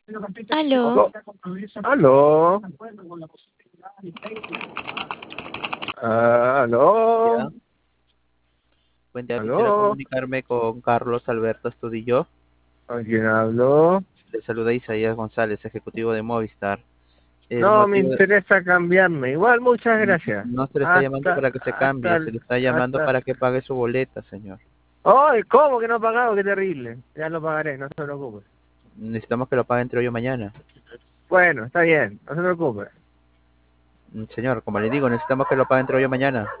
Aló, Co- Aló, aló, Ya. Buen día, quisiera aló, comunicarme con Carlos Alberto Astudillo. ¿con quién habló? Le saluda Isaías González, ejecutivo de Movistar. El No me motivo de- interesa cambiarme. Igual, muchas gracias. no se le está llamando Hasta, para que se hasta, cambie, se le está llamando hasta. para que pague su boleta, señor. ¡Ay! ¿Cómo que no ha pagado? ¡Qué terrible! Ya lo pagaré, no se preocupe. Necesitamos que lo pague entre hoy o mañana. Bueno, está bien, no se preocupe. Señor, como le digo, necesitamos que lo pague entre hoy o mañana.